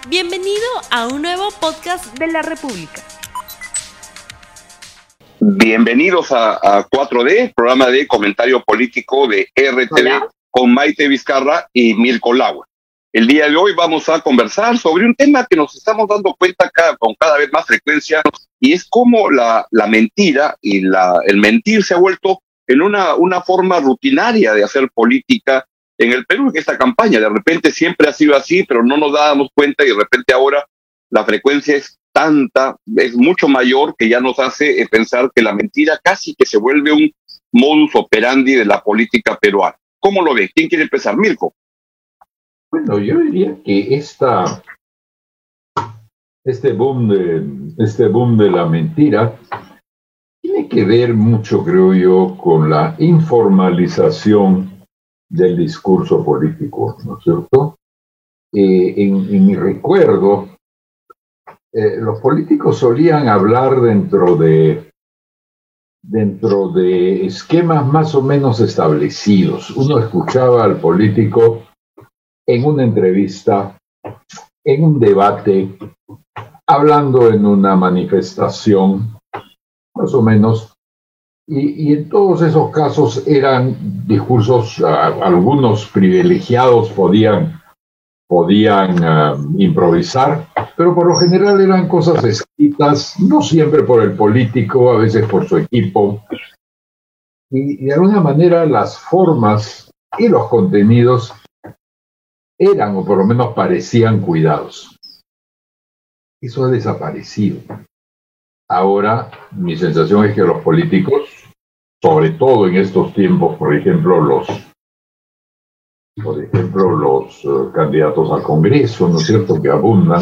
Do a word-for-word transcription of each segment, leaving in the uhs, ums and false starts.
Bienvenido a un nuevo podcast de la República. Bienvenidos a, a cuatro D, programa de comentario político de R T V. Hola. Con Maite Vizcarra y Mirko Laua. El día de hoy vamos a conversar sobre un tema que nos estamos dando cuenta cada, con cada vez más frecuencia, y es cómo la, la mentira y la, el mentir se ha vuelto en una, una forma rutinaria de hacer política en el Perú, en esta campaña. De repente siempre ha sido así, pero no nos dábamos cuenta, y de repente ahora la frecuencia es tanta, es mucho mayor, que ya nos hace pensar que la mentira casi que se vuelve un modus operandi de la política peruana. ¿Cómo lo ve? ¿Quién quiere empezar? Mirko. Bueno, yo diría que esta, este boom de, este boom de la mentira tiene que ver mucho, creo yo, con la informalización del discurso político, ¿no es cierto? Eh, en, en mi recuerdo, eh, los políticos solían hablar dentro de, dentro de esquemas más o menos establecidos. Uno escuchaba al político en una entrevista, en un debate, hablando en una manifestación, más o menos, y, y en todos esos casos eran discursos, uh, algunos privilegiados podían, podían uh, improvisar, pero por lo general eran cosas escritas, no siempre por el político, a veces por su equipo, y, y de alguna manera las formas y los contenidos eran, o por lo menos parecían, cuidados. Eso ha desaparecido. Ahora, mi sensación es que los políticos, sobre todo en estos tiempos, por ejemplo, los, por ejemplo, los uh, candidatos al Congreso, ¿no es cierto?, que abundan,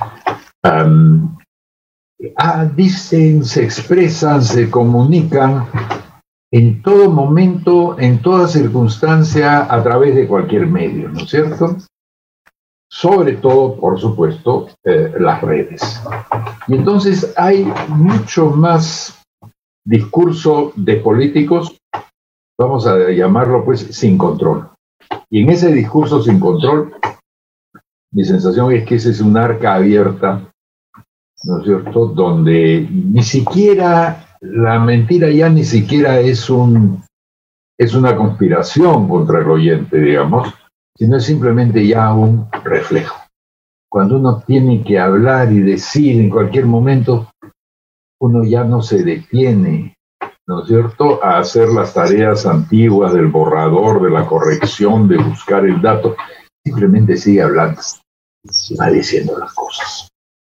um, ah, dicen, se expresan, se comunican en todo momento, en toda circunstancia, a través de cualquier medio, ¿no es cierto? Sobre todo, por supuesto, eh, las redes. Y entonces hay mucho más discurso de políticos, vamos a llamarlo pues sin control. Y en ese discurso sin control, mi sensación es que ese es un arca abierta, ¿no es cierto?, donde ni siquiera la mentira ya ni siquiera es un es una conspiración contra el oyente, digamos, sino es simplemente ya un reflejo. Cuando uno tiene que hablar y decir en cualquier momento, uno ya no se detiene, ¿no es cierto?, a hacer las tareas antiguas del borrador, de la corrección, de buscar el dato, simplemente sigue hablando, va diciendo las cosas.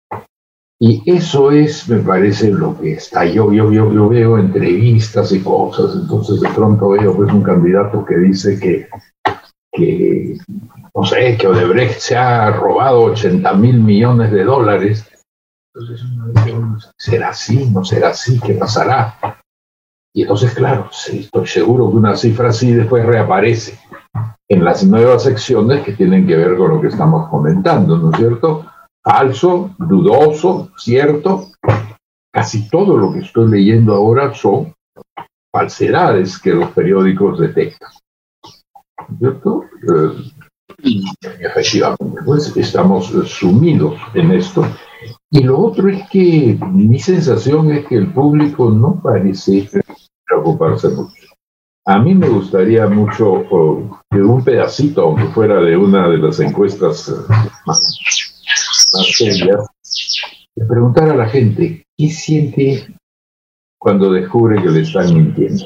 Y eso es, me parece, lo que está. Yo, yo, yo, yo veo entrevistas y cosas, entonces de pronto veo pues un candidato que dice que, que no sé, que Odebrecht se ha robado ochenta mil millones de dólares. Entonces uno dice, bueno, ¿será así? ¿No será así? ¿Qué pasará? Y entonces, claro, sí, estoy seguro que una cifra así después reaparece en las nuevas secciones que tienen que ver con lo que estamos comentando, ¿no es cierto? Falso, dudoso, cierto. Casi todo lo que estoy leyendo ahora son falsedades que los periódicos detectan, ¿cierto? Eh, efectivamente, pues estamos sumidos en esto. Y lo otro es que mi sensación es que el público no parece preocuparse mucho. A mí me gustaría mucho oh, que un pedacito, aunque fuera de una de las encuestas uh, más más serias, de preguntar a la gente qué siente cuando descubre que le están mintiendo.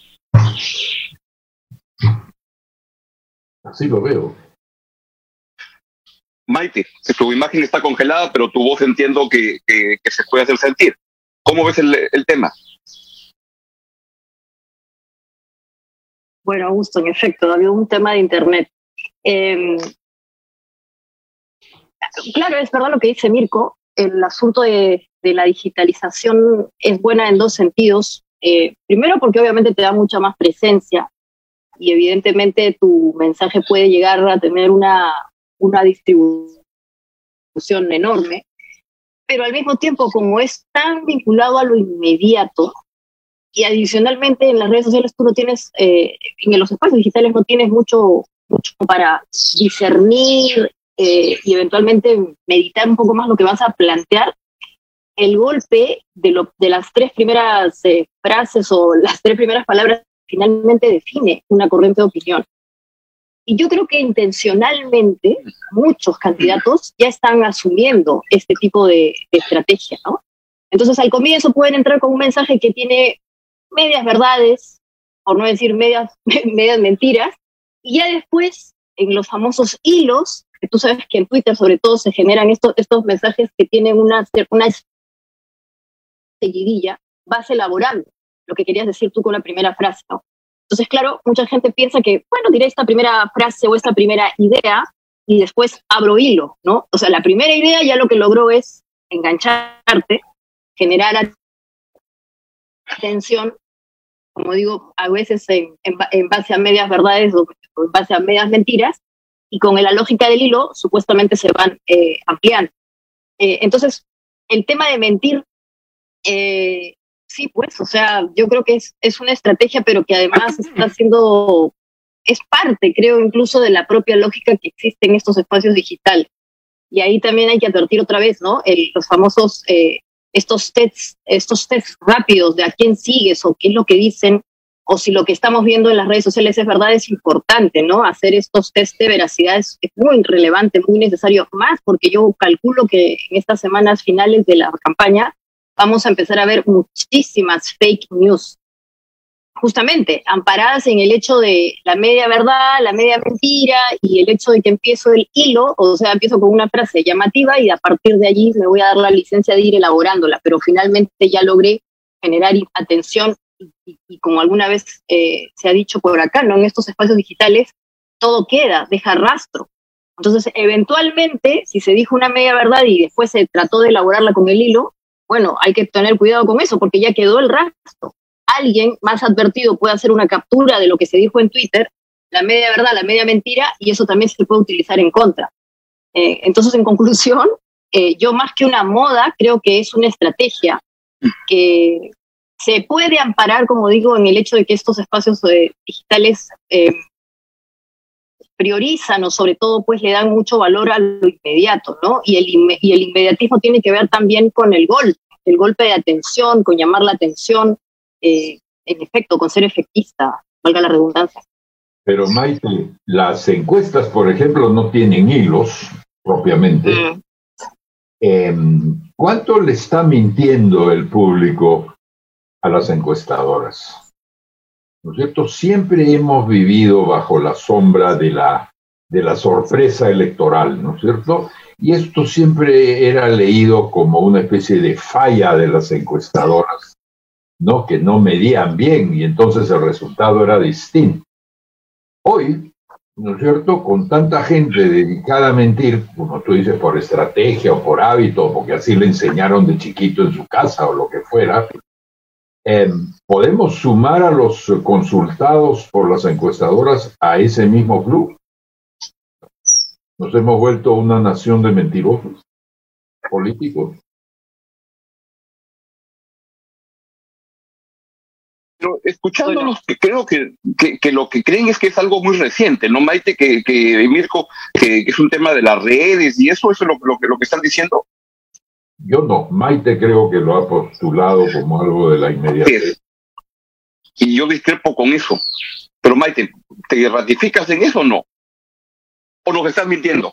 Así lo veo. Maite, tu imagen está congelada, pero tu voz entiendo que, que, que se puede hacer sentir. ¿Cómo ves el, el tema? Bueno, Augusto, en efecto, había un tema de internet. Eh, Claro, es verdad lo que dice Mirko. El asunto de, de la digitalización es buena en dos sentidos. Eh, primero, porque obviamente te da mucha más presencia y evidentemente tu mensaje puede llegar a tener una, una distribución enorme. Pero al mismo tiempo, como es tan vinculado a lo inmediato, y adicionalmente en las redes sociales tú no tienes, eh, en los espacios digitales no tienes mucho, mucho para discernir eh, y eventualmente meditar un poco más lo que vas a plantear, el golpe de, lo, de las tres primeras eh, frases o las tres primeras palabras finalmente define una corriente de opinión. Y yo creo que intencionalmente muchos candidatos ya están asumiendo este tipo de, de estrategia, ¿no? Entonces al comienzo pueden entrar con un mensaje que tiene medias verdades, por no decir medias, medias mentiras, y ya después en los famosos hilos, que tú sabes que en Twitter sobre todo se generan estos, estos mensajes que tienen una, una seguidilla, vas elaborando lo que querías decir tú con la primera frase, ¿no? Entonces, claro, mucha gente piensa que, bueno, diré esta primera frase o esta primera idea y después abro hilo, ¿no? O sea, la primera idea ya lo que logró es engancharte, generar atención, como digo, a veces en, en, en base a medias verdades o, o en base a medias mentiras, y con la lógica del hilo supuestamente se van eh, ampliando. Eh, entonces, el tema de mentir, eh, sí, pues, o sea, yo creo que es, es una estrategia, pero que además está siendo, es parte, creo, incluso de la propia lógica que existe en estos espacios digitales. Y ahí también hay que advertir otra vez, ¿no? El, los famosos, eh, estos tests, estos tests rápidos de a quién sigues o qué es lo que dicen, o si lo que estamos viendo en las redes sociales es verdad, es importante, ¿no? Hacer estos tests de veracidad es, es muy relevante, muy necesario, más porque yo calculo que en estas semanas finales de la campaña vamos a empezar a ver muchísimas fake news, justamente amparadas en el hecho de la media verdad, la media mentira, y el hecho de que empiezo el hilo, o sea, empiezo con una frase llamativa y a partir de allí me voy a dar la licencia de ir elaborándola, pero finalmente ya logré generar atención y, y, y como alguna vez eh, se ha dicho por acá, ¿no? En estos espacios digitales, todo queda, deja rastro. Entonces, eventualmente, si se dijo una media verdad y después se trató de elaborarla con el hilo, bueno, hay que tener cuidado con eso porque ya quedó el rastro. Alguien más advertido puede hacer una captura de lo que se dijo en Twitter, la media verdad, la media mentira, y eso también se puede utilizar en contra. Eh, entonces, en conclusión, eh, yo más que una moda, creo que es una estrategia que se puede amparar, como digo, en el hecho de que estos espacios eh, digitales eh, priorizan o sobre todo pues le dan mucho valor a lo inmediato, ¿no? Y el, inme- y el inmediatismo tiene que ver también con el golpe, el golpe de atención, con llamar la atención, eh, en efecto, con ser efectista, valga la redundancia. Pero Maite, las encuestas, por ejemplo, no tienen hilos propiamente. Mm. Eh, ¿Cuánto le está mintiendo el público a las encuestadoras? ¿No es cierto? Siempre hemos vivido bajo la sombra de la, de la sorpresa electoral, ¿no es cierto? Y esto siempre era leído como una especie de falla de las encuestadoras, ¿no? Que no medían bien y entonces el resultado era distinto. Hoy, ¿no es cierto? Con tanta gente dedicada a mentir, como tú dices, por estrategia o por hábito, porque así le enseñaron de chiquito en su casa o lo que fuera, Eh, ¿podemos sumar a los consultados por las encuestadoras a ese mismo club? ¿Nos hemos vuelto una nación de mentirosos políticos? Pero escuchándonos, que creo que, que, que lo que creen es que es algo muy reciente, ¿no, Maite? Que, que Mirko, que, que es un tema de las redes y eso, eso es lo, lo, lo que están diciendo. Yo no, Maite creo que lo ha postulado como algo de la inmediatez. Y yo discrepo con eso. Pero Maite, ¿te ratificas en eso o no? ¿O nos estás mintiendo?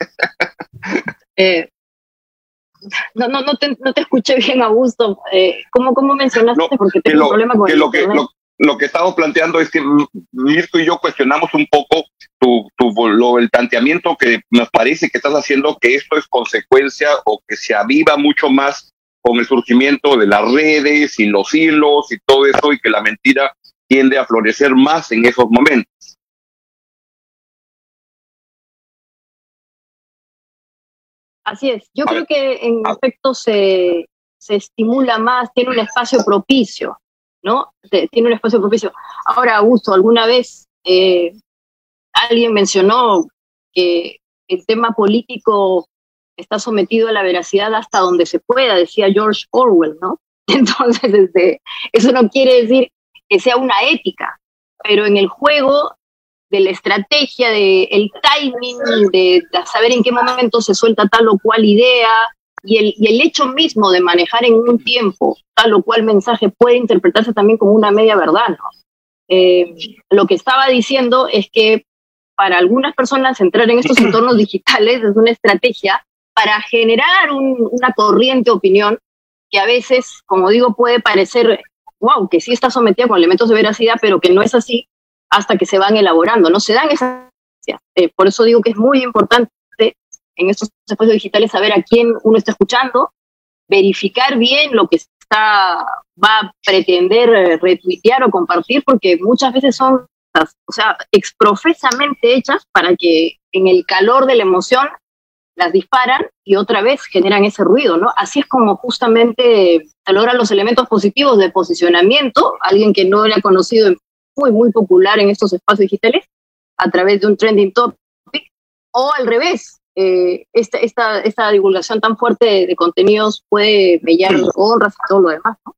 eh, no, no, no, te, no te escuché bien, Augusto. Eh, ¿cómo, ¿Cómo mencionaste? No, porque tengo lo, un problema con que el lo que lo, lo que estamos planteando es que Mirko y yo cuestionamos un poco tu, tu, lo, el planteamiento que nos parece que estás haciendo, que esto es consecuencia o que se aviva mucho más con el surgimiento de las redes y los hilos y todo eso, y que la mentira tiende a florecer más en esos momentos. Así es. Yo a creo ver. que en a efecto se, se estimula más, tiene un espacio propicio, ¿no? Tiene un espacio propicio. Ahora, Augusto, ¿alguna vez eh, alguien mencionó que el tema político está sometido a la veracidad hasta donde se pueda? Decía George Orwell, ¿no? Entonces, este, eso no quiere decir que sea una ética, pero en el juego de la estrategia, de el timing, de, de saber en qué momento se suelta tal o cual idea, y el, y el hecho mismo de manejar en un tiempo tal o cual mensaje puede interpretarse también como una media verdad, ¿no? Eh, lo que estaba diciendo es que para algunas personas entrar en estos entornos digitales es una estrategia para generar un, una corriente de opinión que a veces, como digo, puede parecer, wow, que sí está sometida con elementos de veracidad, pero que no es así hasta que se van elaborando, no se dan esas... Eh, por eso digo que es muy importante en estos espacios digitales saber a quién uno está escuchando, verificar bien lo que está, va a pretender eh, retuitear o compartir, porque muchas veces son, o sea, exprofesamente hechas para que en el calor de la emoción las disparan y otra vez generan ese ruido, ¿no? Así es como justamente se logran los elementos positivos de posicionamiento, alguien que no era conocido, muy, muy popular en estos espacios digitales, a través de un trending topic, o al revés, eh, esta, esta, esta divulgación tan fuerte de, de contenidos puede mellar honras y todo lo demás, ¿no?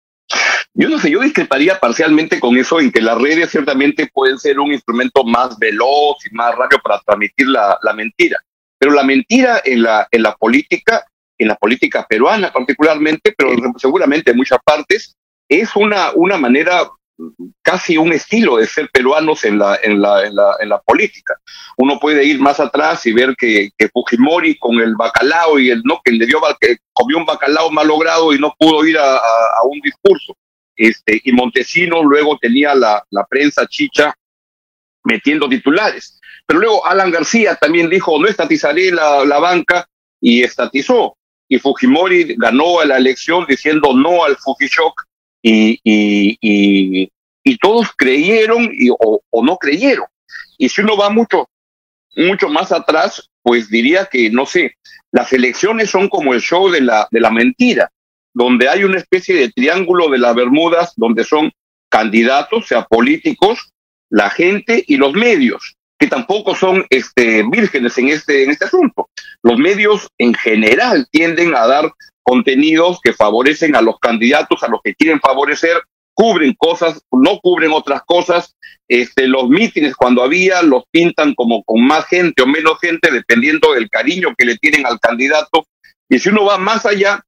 Yo no sé, yo discreparía parcialmente con eso en que las redes ciertamente pueden ser un instrumento más veloz y más rápido para transmitir la, la mentira. Pero la mentira en la, en la política, en la política peruana particularmente, pero seguramente en muchas partes, es una, una manera, casi un estilo de ser peruanos en la, en la, en la, en la política. Uno puede ir más atrás y ver que, que Fujimori con el bacalao y el no, que le dio, que comió un bacalao malogrado y no pudo ir a, a, a un discurso. Este, y Montesinos luego tenía la, la prensa chicha metiendo titulares. Pero luego Alan García también dijo, no estatizaré la, la banca, y estatizó. Y Fujimori ganó la elección diciendo no al Fujishock, y, y, y, y todos creyeron y, o, o no creyeron. Y si uno va mucho, mucho más atrás, pues diría que, no sé, las elecciones son como el show de la, de la mentira, donde hay una especie de triángulo de las Bermudas, donde son candidatos, o sea, políticos, la gente y los medios, que tampoco son este, vírgenes en este, en este asunto. Los medios en general tienden a dar contenidos que favorecen a los candidatos, a los que quieren favorecer, cubren cosas, no cubren otras cosas. Este, los mítines, cuando había, los pintan como con más gente o menos gente, dependiendo del cariño que le tienen al candidato. Y si uno va más allá,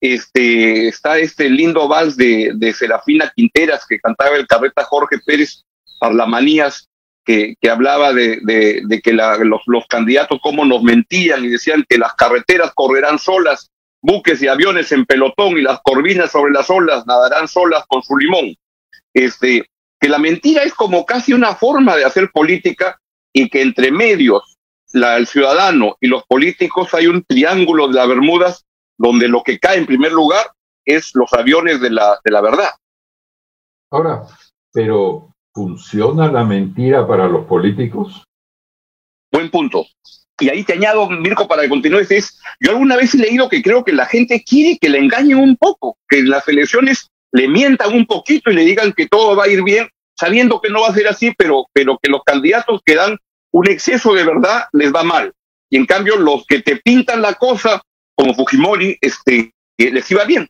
este, está este lindo vals de, de Serafina Quinteras, que cantaba el carreta Jorge Pérez, Parlamanías, que, que hablaba de, de, de que la, los, los candidatos cómo nos mentían y decían que las carreteras correrán solas, buques y aviones en pelotón, y las corvinas sobre las olas nadarán solas con su limón. Este, que la mentira es como casi una forma de hacer política, y que entre medios, la, el ciudadano y los políticos hay un triángulo de las Bermudas donde lo que cae en primer lugar es los aviones de la, de la verdad. Ahora, pero ¿funciona la mentira para los políticos? Buen punto. Y ahí te añado, Mirko, para que continúes, es, yo alguna vez he leído que creo que la gente quiere que le engañen un poco, que en las elecciones le mientan un poquito y le digan que todo va a ir bien, sabiendo que no va a ser así, pero, pero que los candidatos que dan un exceso de verdad les va mal. Y en cambio los que te pintan la cosa, como Fujimori, este, les iba bien.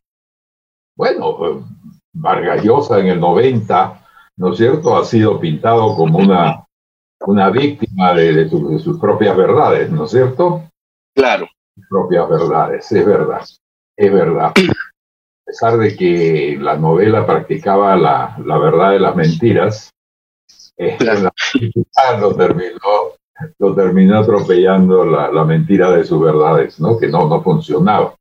Bueno, Vargas Llosa en el noventa, ¿no es cierto?, ha sido pintado como una, una víctima de, de, su, de sus propias verdades, ¿no es cierto? Claro. Sus propias verdades, es verdad, es verdad. A pesar de que la novela practicaba la, la verdad de las mentiras, eh, claro. la, lo terminó, lo terminó atropellando la, la mentira de sus verdades, ¿no? Que no, no funcionaba.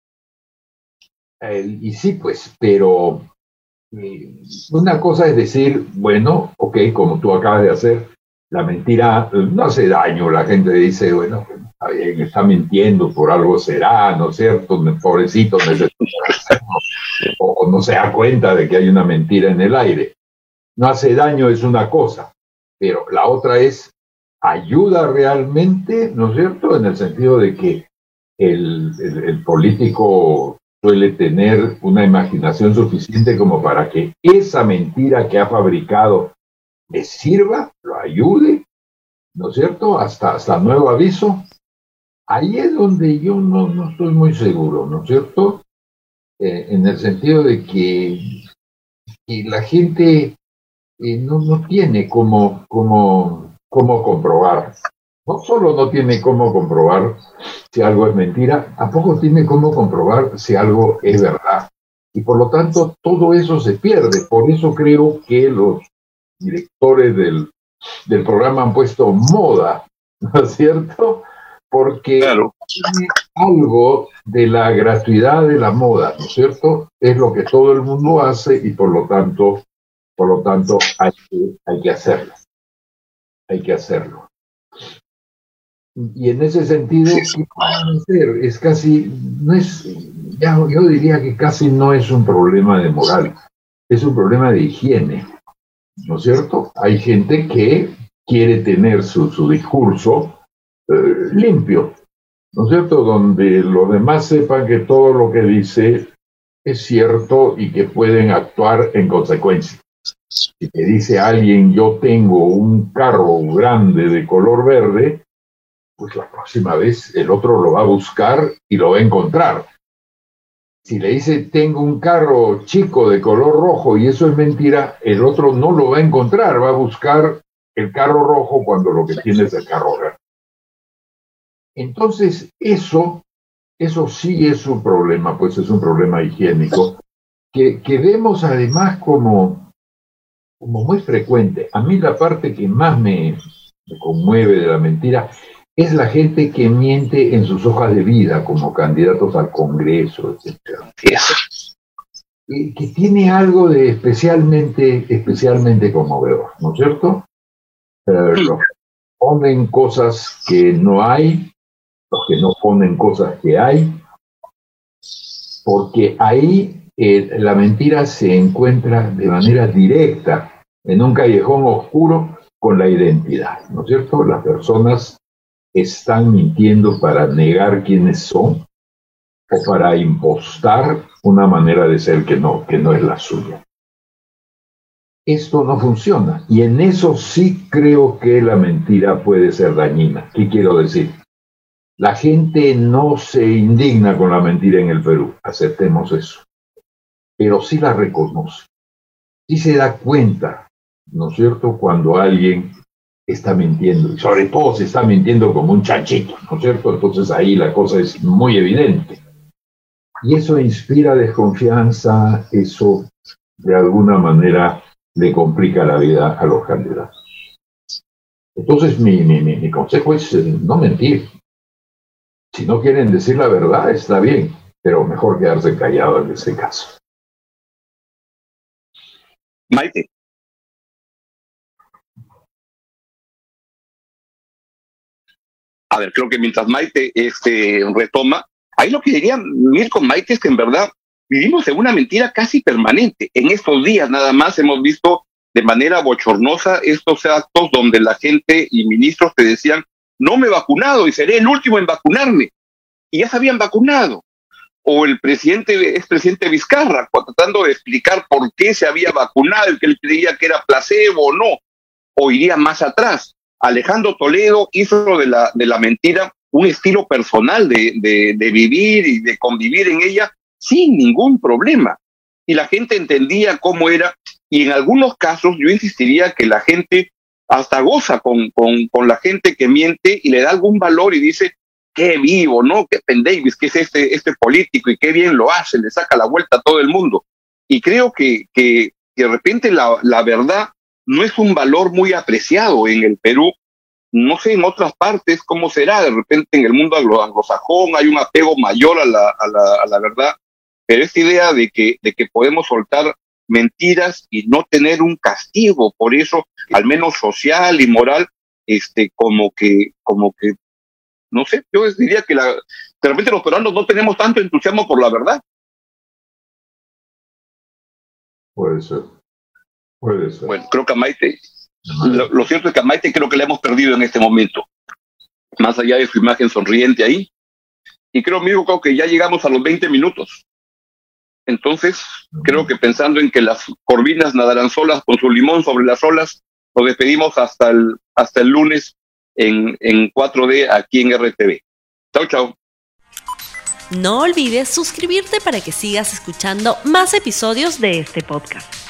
Eh, y sí, pues, pero eh, una cosa es decir, bueno, ok, como tú acabas de hacer, la mentira no hace daño. La gente dice, bueno, está bien, está mintiendo, por algo será, ¿no es cierto? Pobrecito, o, o no se da cuenta de que hay una mentira en el aire. No hace daño, es una cosa, pero la otra es, ayuda realmente, ¿no es cierto? En el sentido de que el, el, el político suele tener una imaginación suficiente como para que esa mentira que ha fabricado le sirva, lo ayude, ¿no es cierto? Hasta, hasta nuevo aviso. Ahí es donde yo no, no estoy muy seguro, ¿no es cierto? Eh, en el sentido de que, que la gente eh, no, no tiene cómo, cómo, cómo comprobar. No solo no tiene cómo comprobar si algo es mentira, tampoco tiene cómo comprobar si algo es verdad. Y por lo tanto, todo eso se pierde. Por eso creo que los directores del, del programa han puesto moda, ¿no es cierto? Porque claro, tiene algo de la gratuidad de la moda, ¿no es cierto? Es lo que todo el mundo hace y por lo tanto, por lo tanto hay que, hay que hacerlo. Hay que hacerlo. Y en ese sentido, ¿qué pueden hacer? Es casi, no es, ya, yo diría que casi no es un problema de moral, es un problema de higiene, ¿no es cierto? Hay gente que quiere tener su, su discurso eh, limpio, ¿no es cierto? Donde los demás sepan que todo lo que dice es cierto y que pueden actuar en consecuencia. Si te dice alguien, yo tengo un carro grande de color verde, pues la próxima vez el otro lo va a buscar y lo va a encontrar. Si le dice, tengo un carro chico de color rojo y eso es mentira, el otro no lo va a encontrar, va a buscar el carro rojo cuando lo que tiene es el carro verde. Entonces, eso, eso sí es un problema, pues es un problema higiénico, que, que vemos además como, como muy frecuente. A mí la parte que más me, me conmueve de la mentira es la gente que miente en sus hojas de vida como candidatos al Congreso, etcétera. Y que tiene algo de especialmente, especialmente conmovedor, ¿no es cierto? Eh, los que ponen cosas que no hay, los que no ponen cosas que hay, porque ahí eh, la mentira se encuentra de manera directa en un callejón oscuro con la identidad, ¿no es cierto? Las personas están mintiendo para negar quiénes son o para impostar una manera de ser que no, que no es la suya. Esto no funciona y en eso sí creo que la mentira puede ser dañina. ¿Qué quiero decir? La gente no se indigna con la mentira en el Perú, aceptemos eso, pero sí la reconoce, sí se da cuenta, ¿no es cierto?, cuando alguien está mintiendo, y sobre todo se está mintiendo como un chanchito, ¿no es cierto? Entonces ahí la cosa es muy evidente. Y eso inspira desconfianza, eso de alguna manera le complica la vida a los candidatos. Entonces mi, mi, mi, mi consejo es no mentir. Si no quieren decir la verdad, está bien, pero mejor quedarse callado en ese caso. Maite. A ver, creo que mientras Maite este, retoma, ahí lo que diría Mirko, Maite, es que en verdad vivimos en una mentira casi permanente. En estos días nada más hemos visto de manera bochornosa estos actos donde la gente y ministros te decían, no me he vacunado y seré el último en vacunarme. Y ya se habían vacunado. O el presidente, expresidente Vizcarra, tratando de explicar por qué se había vacunado y que él creía que era placebo o no. O iría más atrás. Alejandro Toledo hizo de la, de la mentira un estilo personal de, de, de vivir y de convivir en ella sin ningún problema. Y la gente entendía cómo era, y en algunos casos yo insistiría que la gente hasta goza con, con, con la gente que miente y le da algún valor y dice, qué vivo, ¿no? Qué Penn Davis, que es este, este político y qué bien lo hace, le saca la vuelta a todo el mundo. Y creo que, que, que de repente la, la verdad no es un valor muy apreciado en el Perú. No sé en otras partes cómo será, de repente en el mundo anglosajón hay un apego mayor a la, a la, a la verdad, pero esta idea de que, de que podemos soltar mentiras y no tener un castigo por eso, al menos social y moral, este, como que, como que, no sé, yo diría que la, de repente los peruanos no tenemos tanto entusiasmo por la verdad. Puede ser. Puede ser. Bueno, creo que a Maite, lo, lo cierto es que a Maite creo que la hemos perdido en este momento, más allá de su imagen sonriente ahí, y creo, amigo, creo que ya llegamos a los veinte minutos. Entonces, uh-huh. creo que pensando en que las corvinas nadarán solas con su limón sobre las olas, nos despedimos hasta el, hasta el lunes en, en cuatro D aquí en R T V. Chao, chao. No olvides suscribirte para que sigas escuchando más episodios de este podcast.